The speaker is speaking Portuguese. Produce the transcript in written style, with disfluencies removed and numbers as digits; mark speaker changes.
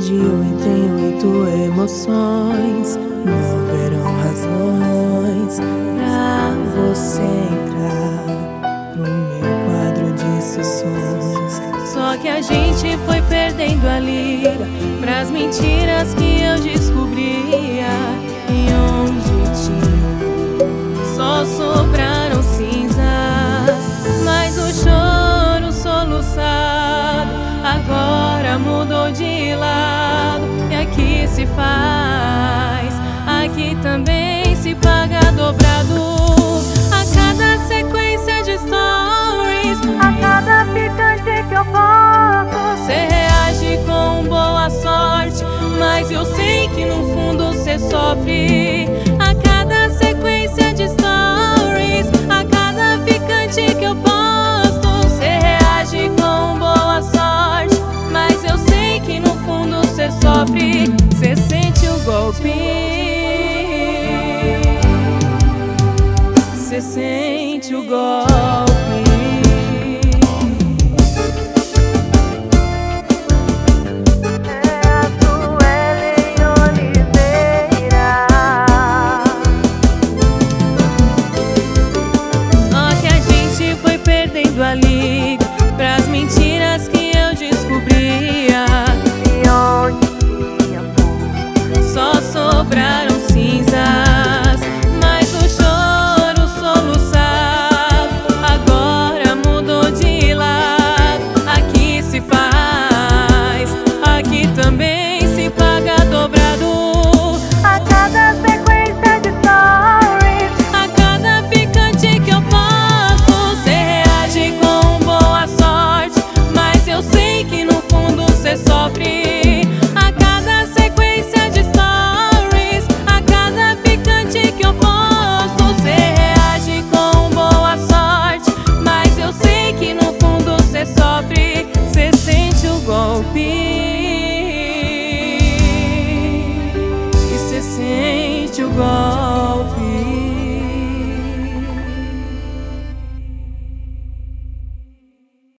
Speaker 1: De 88 emoções, não haverão razões pra você entrar no meu quadro de sessões.
Speaker 2: Só que a gente foi perdendo a liga pras mentiras que eu descobria. E onde tinha só sobraram cinzas, mas o choro soluçado agora mudou de lado. E aqui se faz, aqui também se paga dobrado. A cada sequência de stories,
Speaker 3: a cada picante que eu posto,
Speaker 2: cê reage com boa sorte, mas eu sei que no fundo cê sofre. A cada sequência de stories, a cada picante que eu posto, cê reage com boa sorte, mas eu sei que no fundo cê sofre. Cê sente o golpe, cê sente o golpe. A liga pras mentiras que eu descobria.
Speaker 3: E onde tinha pouco,
Speaker 2: só sobraram cinzas, mas o choro soluçado agora mudou de lado. Aqui se faz, aqui também se paga dobrado.
Speaker 3: a cada sequência de stories,
Speaker 2: A cada picante que eu posto, cê reage com boa sorte, mas eu sei que no fundo cê sofre. A cada sequência de stories, a cada picante que eu posto, cê reage com boa sorte, mas eu sei que no fundo cê sofre. Cê sente o golpe e cê sente o golpe.